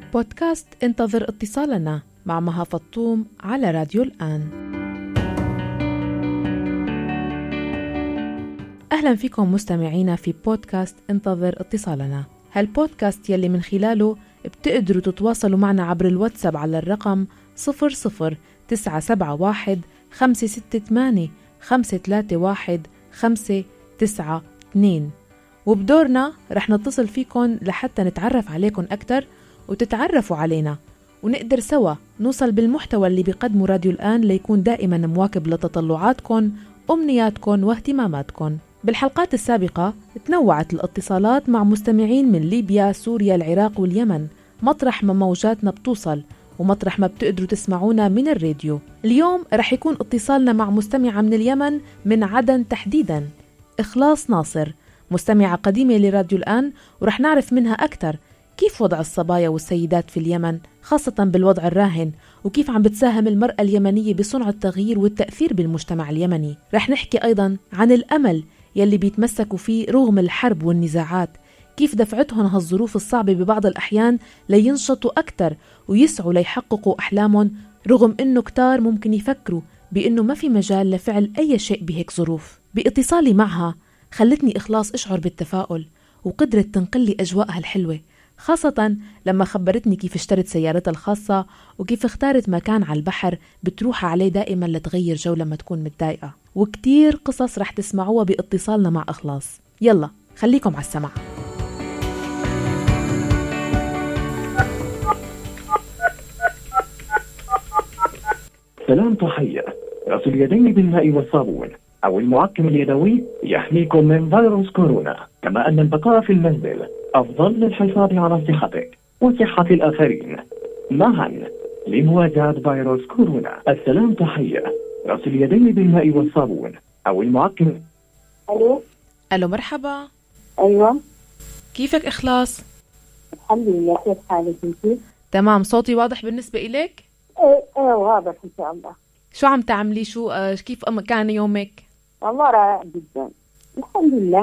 بودكاست انتظر اتصالنا مع مها فطوم على راديو الآن. أهلا فيكم مستمعينا في بودكاست انتظر اتصالنا، هالبودكاست يلي من خلاله بتقدروا تتواصلوا معنا عبر الواتساب على الرقم 00971 568 531 592. وبدورنا رح نتصل فيكم لحتى نتعرف عليكم أكتر وتتعرفوا علينا، ونقدر سوا نوصل بالمحتوى اللي بيقدمه راديو الآن ليكون دائما مواكب لتطلعاتكم، أمنياتكم واهتماماتكم. بالحلقات السابقة تنوعت الاتصالات مع مستمعين من ليبيا، سوريا، العراق واليمن، مطرح ما موجاتنا بتوصل ومطرح ما بتقدروا تسمعونا من الراديو. اليوم رح يكون اتصالنا مع مستمعة من اليمن، من عدن تحديدا، إخلاص ناصر، مستمعة قديمة لراديو الآن، ورح نعرف منها أكتر كيف وضع الصبايا والسيدات في اليمن خاصة بالوضع الراهن، وكيف عم بتساهم المرأة اليمنية بصنع التغيير والتأثير بالمجتمع اليمني. رح نحكي أيضا عن الأمل يلي بيتمسكوا فيه رغم الحرب والنزاعات، كيف دفعتهم هالظروف الصعبة ببعض الأحيان لينشطوا أكتر ويسعوا ليحققوا أحلامهم، رغم إنه كتار ممكن يفكروا بإنه ما في مجال لفعل أي شيء بهيك ظروف. باتصالي معها خلتني إخلاص أشعر بالتفاؤل، وقدرت تنقلي أجواءها الحلوة، خاصة لما خبرتني كيف اشترت سيارتها الخاصة وكيف اختارت مكان على البحر بتروح عليه دائما لتغير جو لما تكون متضايقة. وكتير قصص رح تسمعوها باتصالنا مع إخلاص. يلا خليكم على السمع. سلام تحية. غسل اليدين بالماء والصابون أو المعقم اليدوي يحميكم من فيروس كورونا، كما أن البقاء في المنزل أفضل للحفاظ على صحتك وصحة الآخرين. معا لمواجهة فيروس كورونا. السلام تحية. غسل اليدين بالماء والصابون أو المعقم. ألو مرحبا. أيوة، كيفك إخلاص؟ الحمد لله. كيف حالك انتي؟ تمام. صوتي واضح بالنسبة إليك؟ ايه واضح ان شاء الله. شو عم تعملي؟ كيف كان يومك؟ والله رائع جدا الحمد لله.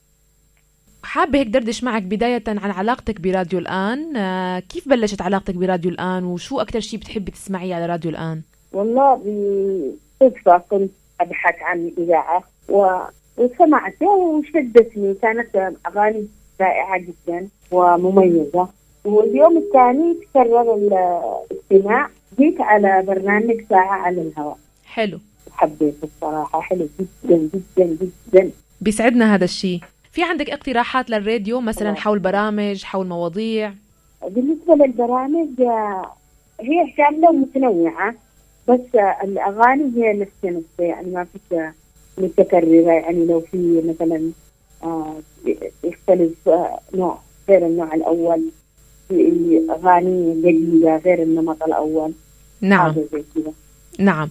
حابة هيك دردش معك بداية عن علاقتك براديو الآن. كيف بلشت علاقتك براديو الآن، وشو أكتر شيء بتحبي تسمعيه على راديو الآن؟ والله بالصدفة كنت أبحث عن إذاعة وسمعتها وشدتني، كانت أغاني رائعة جدا ومميزة. واليوم الثاني تكرر الاستماع، جيت على برنامج ساعة على الهواء. حلو، حبيت الصراحة، حلو جدا جدا جدا. بيسعدنا هذا الشيء. في عندك اقتراحات للراديو مثلا حول برامج، حول مواضيع؟ بالنسبة للبرامج هي شاملة ومتنوعة، بس الأغاني هي نفس يعني ما فيش متكررة. يعني لو في مثلا يختلف نوع غير النوع الأول، في أغاني جديدة غير النمط الأول. نعم نعم.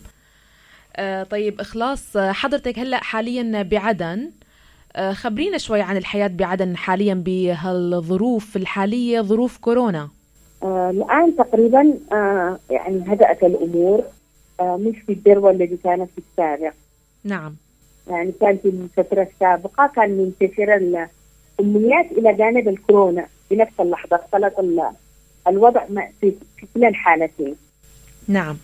طيب إخلاص، حضرتك هلأ حاليا بعدن، خبرينا شوي عن الحياة بعدن حاليا بهالظروف الحالية، ظروف كورونا. الآن تقريبا يعني هدأت الأمور، مش في الذروة الذي كانت في السابق. نعم. يعني كان في الفترة السابقة كان منتشر الأمنيات إلى جانب الكورونا في نفس اللحظة، اختلط الوضع في كلا الحالتين. نعم.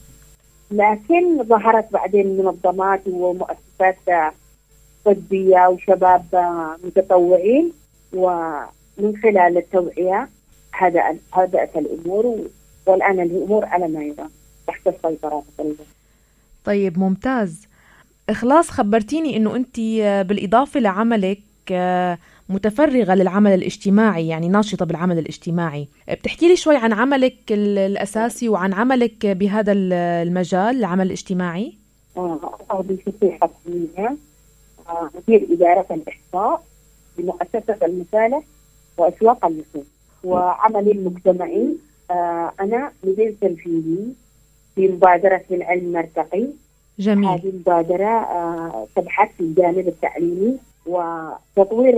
لكن ظهرت بعدين منظمات ومؤسسات طبية وشباب متطوعين، ومن خلال التوعية هدأت الأمور، والآن الأمور على ما يرام تحت السيطرة تقريبا. طيب ممتاز. إخلاص، خبرتيني إنه أنت بالإضافة لعملك متفرغة للعمل الاجتماعي، يعني ناشطة بالعمل الاجتماعي. بتحكي لي شوي عن عملك الأساسي وعن عملك بهذا المجال، العمل الاجتماعي؟ وظيفتي حكومية، مدير إدارة الإحصاء بمؤسسة المسالة وأسواق اللحوم. وعملي المجتمعي، أنا مدير تنفيذي في مبادرة العلم مرتقي. جميل. هذه المبادرة تبحث في الجانب التعليمي وتطوير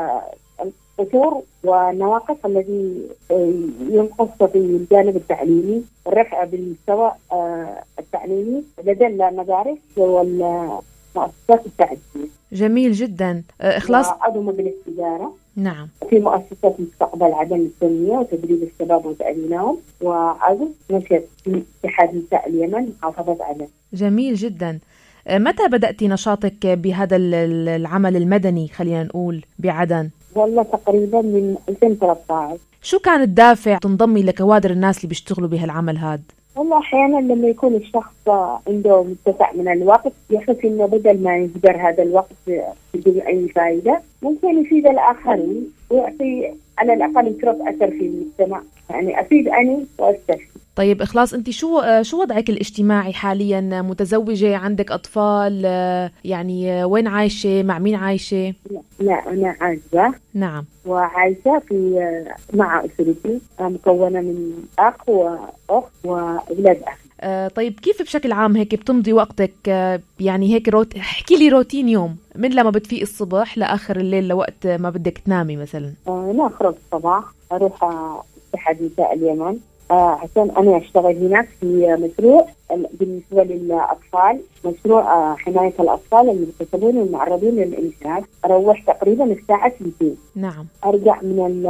القصور والنواقص الذي ينقص في الجانب التعليمي، والرفع بالمستوى التعليمي لدى المدارس والمؤسسات التعليمية. جميل جدا. إخلاص، عضو مجلس إدارة. نعم. في مؤسسة مستقبل عدن للتنمية وتدريب الشباب وتأهيلهم، وعضو نشط في اتحاد نساء اليمن محافظة عدن. جميل جدا. متى بدأتي نشاطك بهذا العمل المدني خلينا نقول بعدن؟ والله تقريبا من 2013. شو كان الدافع تنضمي لكوادر الناس اللي بيشتغلوا بهالعمل هذا؟ والله أحيانا لما يكون الشخص عنده متسع من الوقت يحس إنه بدل ما يهدر هذا الوقت بدون أي فائدة ممكن يفيد الآخرين ويعطي على الأقل يترك أثر في المجتمع، يعني أفيد أنا وأستفيد. طيب إخلاص، أنت شو وضعك الاجتماعي حاليا؟ متزوجة؟ عندك أطفال؟ يعني وين عايشة؟ مع مين عايشة؟ لا أنا عازبة. نعم. وعايشة مع أسرتي مكونة من أخ وأخت وأولاد أخي. طيب كيف بشكل عام هيك بتمضي وقتك؟ يعني هيك احكي لي روتين يوم من لما بتفيق الصبح لآخر الليل لوقت ما بدك تنامي مثلا. أنا أخرج الصباح أروح اتحاد نساء اليمن عشان أنا أشتغل هناك في مشروع بالنسبة للأطفال، مشروع حماية الأطفال المغتصبين والمعرضين للإنشاد. أروح تقريبا الساعة 2. نعم. أرجع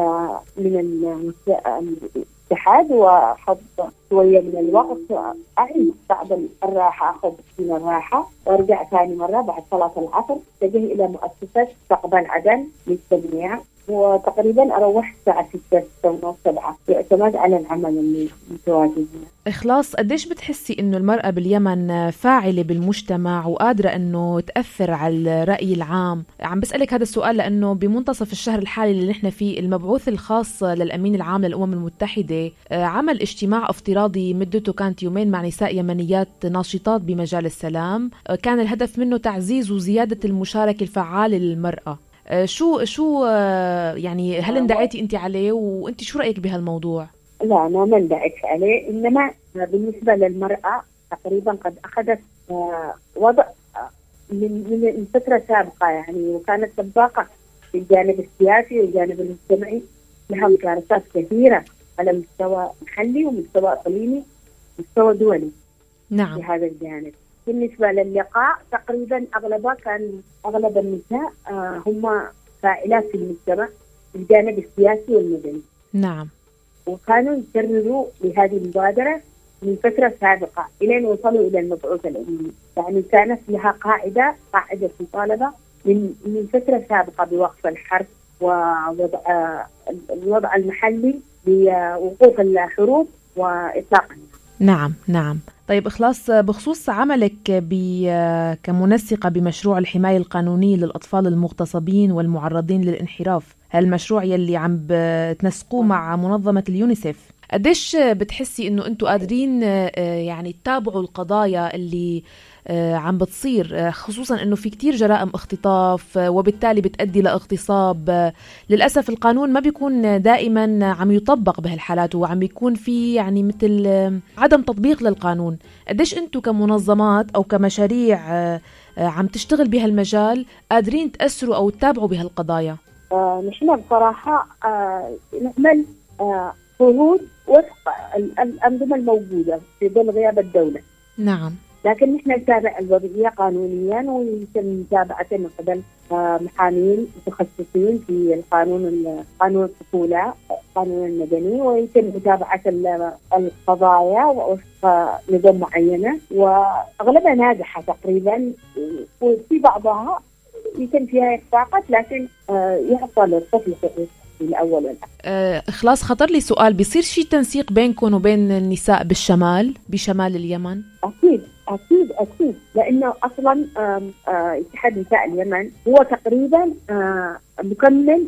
من الاتحاد وأحط شوية من الوقت أعيد بعد الراحة، أخذ من الراحة وأرجع ثاني مرة بعد صلاة العصر أتجه إلى مؤسسة مستقبل عدن للتنمية، وتقريبا أروح الساعة 6 ونص 7 يعتمد على العمل اللي متواجد. إخلاص، قديش بتحسي إنه المرأة باليمن فاعلة بالمجتمع وقادرة إنه تأثر على الرأي العام؟ عم بسألك هذا السؤال لأنه بمنتصف الشهر الحالي اللي نحن فيه المبعوث الخاص للأمين العام للأمم المتحدة عمل اجتماع افتراضي مدته كانت يومين مع نساء يمنيات ناشطات بمجال السلام. كان الهدف منه تعزيز وزيادة المشاركة الفعالة للمرأة. شو يعني هل اندعيتي انت عليه؟ وانت شو رأيك بهالموضوع؟ لا أنا ما اندعيت عليه، إنما بالنسبة للمرأة تقريبا قد أخذت وضع من فترة سابقة يعني، وكانت سباقة في الجانب السياسي والجانب المجتمعي، لها مشاركات كثيرة على مستوى محلي ومستوى إقليمي ومستوى دولي. نعم. في هذا الجانب. بالنسبة للقاء تقريبا أغلب النساء هم فاعلات في المجتمع في الجانب السياسي والمدني. نعم. وكانوا يكرروا لهذه المبادرة من فترة سابقة إلى أن وصلوا إلى المبعوث الأممي، يعني كانت لها قاعدة مطالبة من فترة سابقة بوقف الحرب ووضع الوضع المحلي بوقوف الحروب وإطلاق. نعم نعم. طيب إخلاص، بخصوص عملك كمنسقة بمشروع الحماية القانونية للأطفال المغتصبين والمعرضين للانحراف، هالمشروع يلي عم بتنسقوه مع منظمة اليونيسف، قديش بتحسي إنه أنتوا قادرين يعني تتابعوا القضايا اللي عم بتصير، خصوصا إنه في كتير جرائم اختطاف وبالتالي بتؤدي لاغتصاب؟ للأسف القانون ما بيكون دائما عم يطبق بهالحالات وعم بيكون في يعني مثل عدم تطبيق للقانون. قديش أنتوا كمنظمات أو كمشاريع عم تشتغل بهالمجال قادرين تأثروا أو تتابعوا بهالقضايا؟ نحن بصراحة نعمل شهود وفق الأنظمة الموجودة في ظل غياب الدولة. نعم. لكن نحن نتابع الوضعية قانونيا، ويتم متابعته من قبل محامين متخصصين في قانون الطفولة، القانون المدني، ويتم متابعة القضايا وفق نظام معينة، وأغلبها ناجحة تقريبا، وفي بعضها يتم فيها إخفاقات لكن يحصل الطفل في الأول والآخر. إخلاص، خطر لي سؤال، بيصير شيء تنسيق بينكم وبين النساء بشمال اليمن؟ أكيد لأنه أصلا اتحاد نساء اليمن هو تقريبا مكمل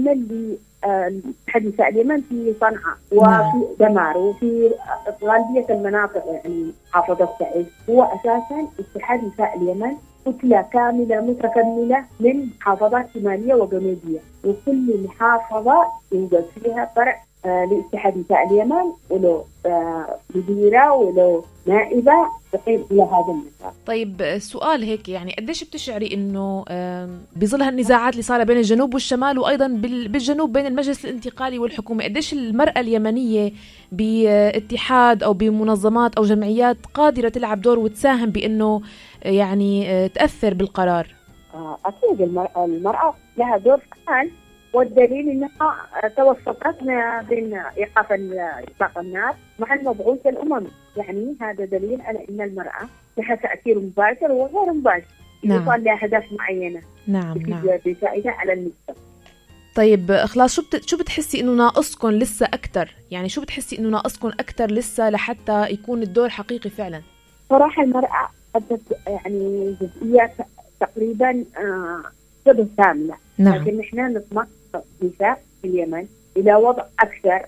لاتحاد نساء اليمن في صنعاء وفي دمار وفي غالبية المناطق، يعني محافظة تعز. هو أساسا اتحاد نساء اليمن كتلة كاملة متكاملة من محافظات شمالية وجنوبية، وكل محافظة يوجد فيها فرع لاتحاد نساء اليمن، ولو مديرة ولو نائبة تقيم إلى هذا المسار. طيب السؤال هيك، يعني قديش بتشعري إنه بظل هالنزاعات اللي صار بين الجنوب والشمال وأيضا بالجنوب بين المجلس الانتقالي والحكومة، قديش المرأة اليمنية باتحاد أو بمنظمات أو جمعيات قادرة تلعب دور وتساهم بأنه يعني تأثر بالقرار؟ أكيد المرأة لها دور فعال والدليل انها توسطت ما بين ايقاف اطلاق النار مع المبعوث الاممي، يعني هذا دليل على ان المراه لها تاثير مباشر وغير مباشر يوصل لاهداف معينه. نعم. بفائده على المجتمع. طيب إخلاص، شو بتحسي إنه ناقصكم لسه أكتر؟ يعني شو بتحسي إنه ناقصكم أكتر لسه لحتى يكون الدور حقيقي فعلا؟ صراحة المرأة أدت يعني جزئيات تقريبا شبه كاملة. نعم. لكن إحنا نطمح نساء في اليمن إلى وضع أكثر،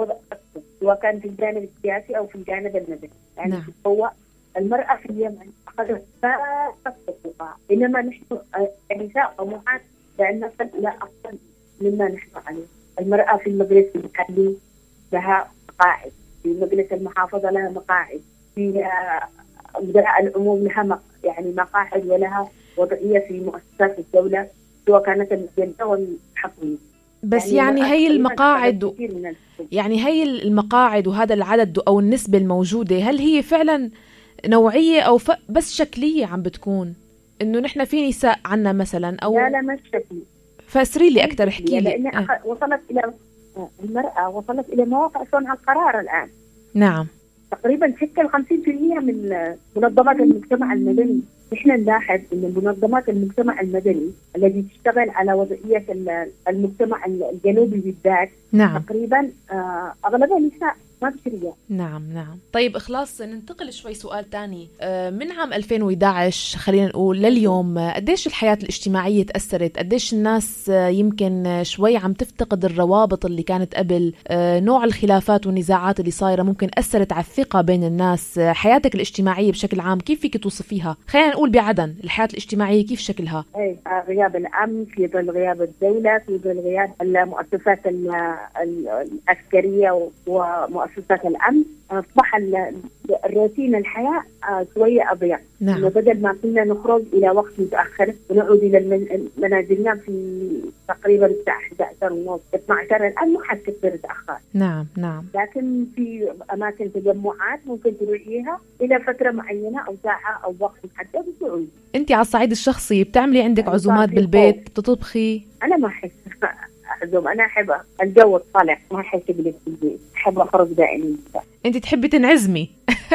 سواء كان في الجانب السياسي أو في الجانب المدني. يعني نعم. هو المرأة في اليمن أخذت فائدة القطاع، إنما نحن النساء طموحات لأن نصل إلى أفضل مما نحن عليه. المرأة في المجلس المحلي لها مقاعد، في مجلس المحافظة لها مقاعد، في مدراء العموم لها يعني مقاعد ولها وضعية في مؤسسات الدولة سواء كانت المدنية والحكومية. بس يعني هي المقاعد يعني هي المقاعد وهذا العدد أو النسبة الموجودة، هل هي فعلا نوعية أو بس شكلية عم بتكون إنه نحن في نساء عنا مثلا أو لا مش شكلي؟ فاسري لي أكتر، احكي لي. لأن وصلت إلى المرأة وصلت إلى مواقع صنع القرار الآن. نعم. تقريبا تشكل 50% من منظمات المجتمع المدني. نحن نلاحظ أن منظمات المجتمع المدني التي تشتغل على وضعية المجتمع الجنوبي بالذات، نعم، تقريبا أغلبها نساء ما بشرية. نعم. طيب إخلاص، ننتقل شوي سؤال تاني. من عام 2011 خلينا نقول لليوم، قديش الحياة الاجتماعية تأثرت؟ قديش الناس يمكن شوي عم تفتقد الروابط اللي كانت قبل؟ نوع الخلافات والنزاعات اللي صايرة ممكن أثرت على الثقة بين الناس. حياتك الاجتماعية بشكل عام كيف فيك توصفيها؟ خلينا نقول بعدن الحياة الاجتماعية كيف شكلها؟ غياب الأمن، في ظل غياب الدولة، في ظل غياب المؤسسات العسكرية ومؤسسات الأمن، أصبح الروتين الحياة شوية أضيق. نعم. بدل ما كنا نخرج إلى وقت متأخر ونعود إلى منازلنا في تقريبا الساعة 11:30-12، الآن ما حد كثير تأخر. نعم. لكن في أماكن تجمعات ممكن تروحيها إلى فترة معينة أو ساعة أو وقت محدد وتعود. أنت على الصعيد الشخصي بتعملي عندك عزومات بالبيت؟ بتطبخي؟ أنا ما أحس أعزم، أنا أحب الجو الطلع، ما أحس أجلس في البيت، أحب أخرج دائما. أنت تحبي تنعزمي؟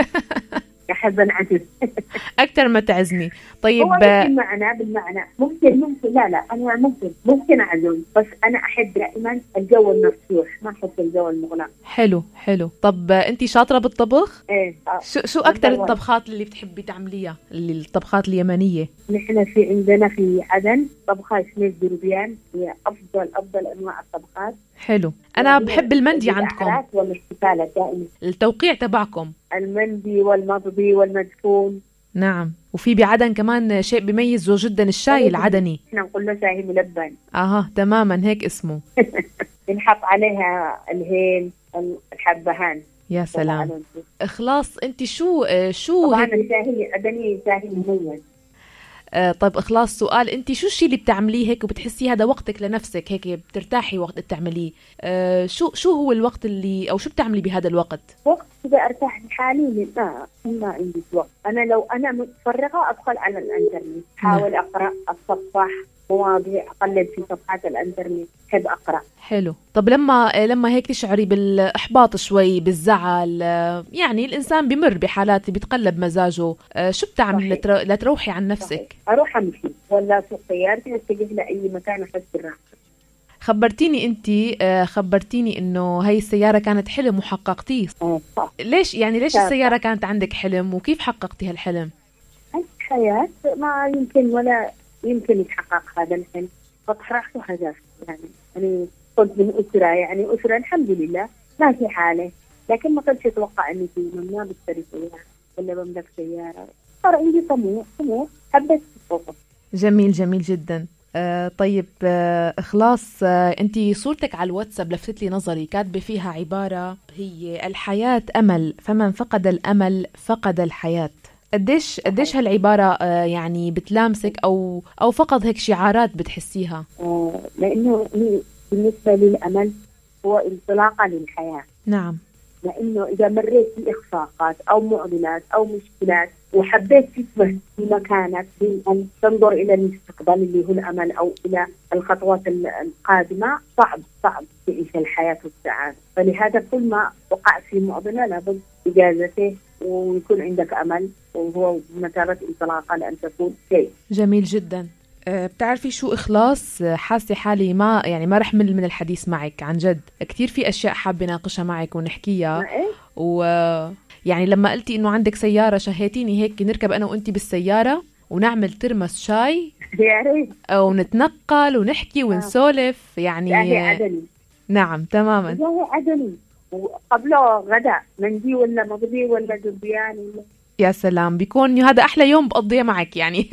أحب أنعزم أكثر ما تعزمي. طيب بالمعنى ممكن لا أنا ممكن أعزم، بس أنا أحب دائما الجو المفتوح، ما أحب الجو المغلق. حلو. طب أنت شاطرة بالطبخ؟ إيه. شو أكثر الطبخات اللي بتحبي تعمليها، الطبخات اليمنية؟ نحن عندنا في عدن طبخة اسمها الدربيان، هي أفضل أنواع الطبخات. حلو. أنا بحب المندي عندكم والاحتفالات دائما، التوقيع تبعكم المندي والمضبي والمدفون. نعم. وفي بعدن كمان شيء بيميزه جدا، الشاي العدني. احنا نقول له شاي ملبن. تماما هيك اسمه. بنحط عليها الهيل، الحبهان. يا سلام. إخلاص، انت شو طبعا الشاي العدني شاي مميز. طيب إخلاص، سؤال، انت شو الشيء اللي بتعمليه هيك وبتحسي هذا وقتك لنفسك، هيك بترتاحي وقت بتعمليه؟ شو هو الوقت اللي او شو بتعملي بهذا الوقت؟ وقت إذا ارتاح لحالي ما عندي وقت. انا لو انا متفرغه ادخل على الانترنت، احاول اقرا، اتصفح مواضيع، اقلب في صفحات الانترنت، احب اقرا. حلو. طب لما هيك تشعري بالاحباط شوي، بالزعل، يعني الانسان بمر بحالات بيتقلب مزاجه، شو بتعملي لتروحي عن نفسك؟ صحيح. اروح امشي ولا اسوق سيارتي، اتجه لاي مكان احس بالراحه. خبرتيني انه هاي السياره كانت حلم وحققتيه. صح. ليش السياره كانت عندك حلم وكيف حققتي هالحلم؟ الحياه ما يمكن ولا يمكن يتحقق هذا الحلم، فطرحت هدف. يعني كنت من أسرة الحمد لله ماشي حالي، لكن ما كنتش أتوقع إني في ما بشتري سيارة ولا بملك سيارة. صار عندي طموح حبيت الصوت. جميل جدا. طيب إخلاص، أنتي صورتك على الواتساب لفتت لي نظري، كاتبة فيها عبارة هي الحياة أمل، فمن فقد الأمل فقد الحياة. قديش هالعبارة يعني بتلامسك أو فقط هيك شعارات بتحسيها؟ لأنه بالنسبة للأمل هو انطلاقة للحياة. نعم. لأنه إذا مريت بإخفاقات أو معضلات أو مشكلات وحبيت تثبت في مكانك بأن تنظر إلى المستقبل اللي هو الأمل أو إلى الخطوات القادمة، صعب تعيش الحياة والسعادة. فلهذا كل ما وقعت في معضلة لابد إجازته ويكون عندك أمل، وهو بمثابة انطلاقة لأن تكون شيء جميل جدا. بتعرفي شو إخلاص، حاسة حالي ما رح مل من الحديث معك عن جد. كتير في أشياء حابة ناقشها معك ونحكيها، يعني لما قلتي إنه عندك سيارة شهيتيني هيك نركب أنا وأنتي بالسيارة ونعمل ترمس شاي ونتنقل ونحكي ونسولف يعني عدني. نعم تماما، عدني. وقبله غدا مندي ولا مغدي ولا جبيان ولا. يا سلام، بيكون هذا أحلى يوم بقضيه معك يعني.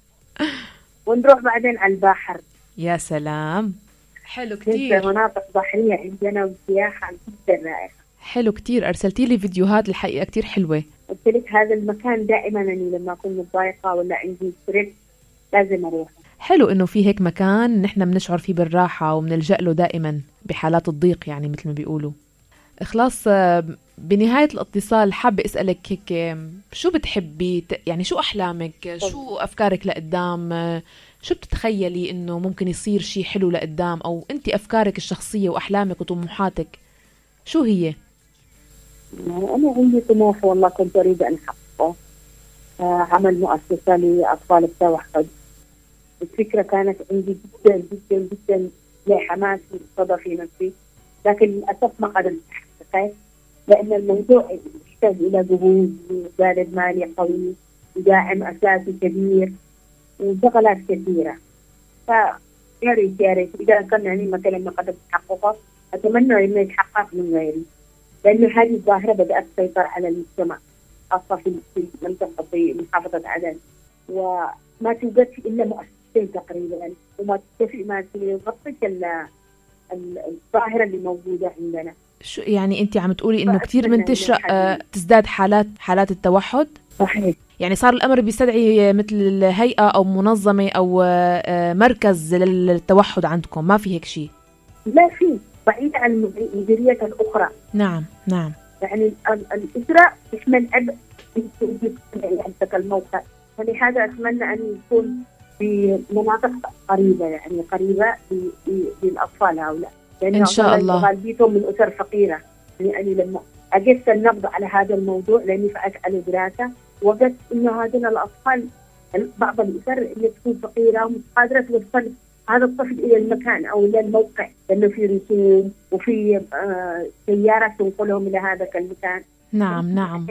ونروح بعدين على البحر. يا سلام، حلو كتير. مناطق بحرية عندنا والسياحة جدا رائعة. حلو كتير، أرسلتي لي فيديوهات الحقيقة كتير حلوة. قلت لك هذا المكان دائما أني لما أكون متضايقة ولا عندي ستريس لازم أروح. حلو إنه في هيك مكان نحن بنشعر فيه بالراحة وبنلجأ له دائما بحالات الضيق، يعني مثل ما بيقولوا. إخلاص، بنهاية الاتصال حابة أسألك هيك، شو بتحبي يعني شو أحلامك، شو أفكارك لقدام، شو بتتخيلي إنه ممكن يصير شيء حلو لقدام، أو أنت أفكارك الشخصية وأحلامك وطموحاتك شو هي؟ أنا عندي طموح والله كنت أريد أن أحققه، عمل مؤسسة لأطفال التوحد. الفكرة كانت عندي جدا جدا جدا لحماس وصدى في نفسي، لكن للأسف ما قدرت أحققه لأن الموضوع يحتاج إلى جهود وجانب مالي قوي وداعم أساسي كبير وشغلات كثيرة. فيا ريت إذا كان يعني مثلا ما قدرت أحققه أتمنى إنه يتحقق من غيري، لأن هذه الظاهرة بدأت تسيطر على المجتمع خاصة في منطقة في محافظة عدن، وما توجد إلا مؤسستين تقريبا، وما تكفي ما تغطي الظاهرة اللي موجودة عندنا. شو يعني أنت عم تقولي إنه كتير منتشرة تزداد حالات التوحد؟ صحيح. يعني صار الأمر بيستدعي مثل هيئة أو منظمة أو مركز للتوحد عندكم، ما في هيك شيء؟ لا، في بعيد عن المديريات الأخرى. نعم. يعني الإسراء تشمل أب عندك الموقع، فلهذا أتمنى أن يكون في مناطق قريبة، يعني قريبة للأطفال هؤلاء، لأن إن شاء الله غالبيتهم من أسر فقيرة. يعني لما أجلس النبض على هذا الموضوع لأني فأت على دراسة وجدت إنه هذول الأطفال بعض الأسر اللي تكون فقيرة ومش قادرة توصل هذا الطفل إلى المكان أو إلى الموقع، لأنه في رسوم وفي سيارة تنقلهم إلى هذا المكان. نعم.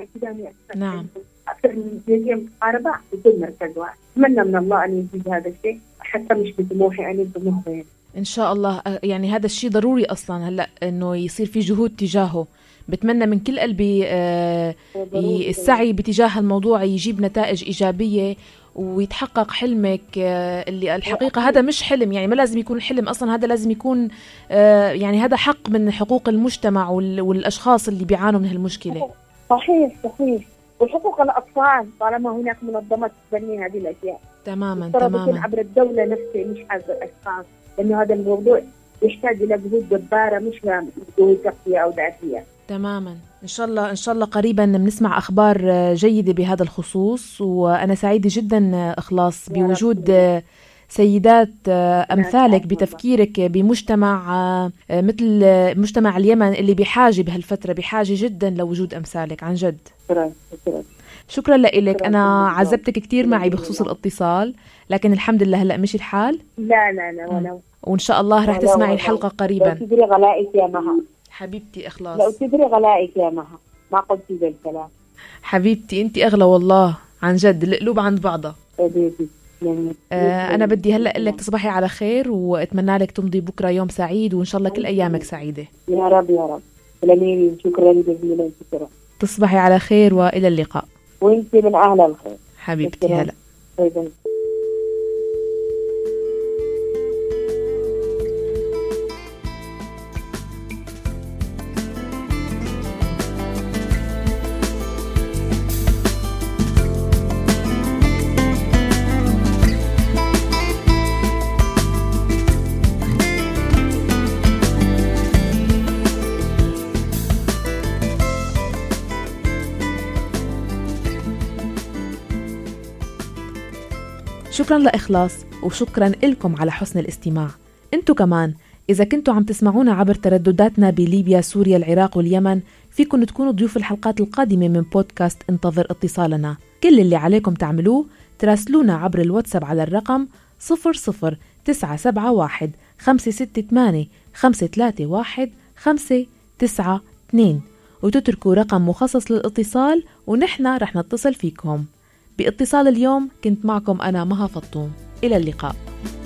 أكثر من جزئية متقاربة بدون مركز واحد. أتمنى من الله أن يزيد هذا الشيء، حتى مش بطموحي أنا بطموح غيري. إن شاء الله. يعني هذا الشيء ضروري أصلا هلأ إنه يصير في جهود تجاهه. بتمنى من كل قلبي السعي بتجاه الموضوع يجيب نتائج إيجابية ويتحقق حلمك، اللي الحقيقة هذا مش حلم، يعني ما لازم يكون حلم أصلا، هذا لازم يكون يعني هذا حق من حقوق المجتمع والأشخاص اللي بيعانوا من هالمشكلة. صحيح. وحقوق الأطفال طالما هناك منظمات تبني هذه الأشياء. تماما. يكون عبر الدولة نفسها مش عبر الأشخاص، لأنه هذا الموضوع يحتاج إلى جهود جبارة مش جهود شخصية أو ذاتية. تماما. إن شاء الله قريبا بنسمع أخبار جيدة بهذا الخصوص، وأنا سعيدة جدا إخلاص بوجود سيدات أمثالك بتفكيرك بمجتمع مثل مجتمع اليمن اللي بحاجة بهالفترة، بحاجة جدا لوجود أمثالك عن جد. شكرا لك. أنا عذبتك كتير معي بخصوص الاتصال، لكن الحمد لله هلأ مشي الحال. لا ولو. وإن شاء الله رح تسمعي الحلقة قريبا. لو تدري غلائك يا مها حبيبتي إخلاص، لو تدري غلائك يا مها ما قلتي ذا الكلام. حبيبتي أنت أغلى والله عن جد، القلوب عند بعضها. أنا بدي هلأ أقول لك تصبحي على خير، وأتمنى لك تمضي بكرة يوم سعيد، وإن شاء الله كل أيامك سعيدة. يا رب. شكرا جزيلا. تصبحي على خير وإلى اللقاء. وأنت من أهل الخير حبيبتي. هلا. شكرا لإخلاص وشكرا إلكم على حسن الاستماع. انتو كمان إذا كنتوا عم تسمعونا عبر تردداتنا بليبيا، سوريا، العراق واليمن، فيكن تكونوا ضيوف الحلقات القادمة من بودكاست انتظر اتصالنا. كل اللي عليكم تعملوه تراسلونا عبر الواتساب على الرقم 00971 568 531 592 وتتركوا رقم مخصص للاتصال ونحن رح نتصل فيكم. باتصال اليوم كنت معكم أنا مها فطوم. إلى اللقاء.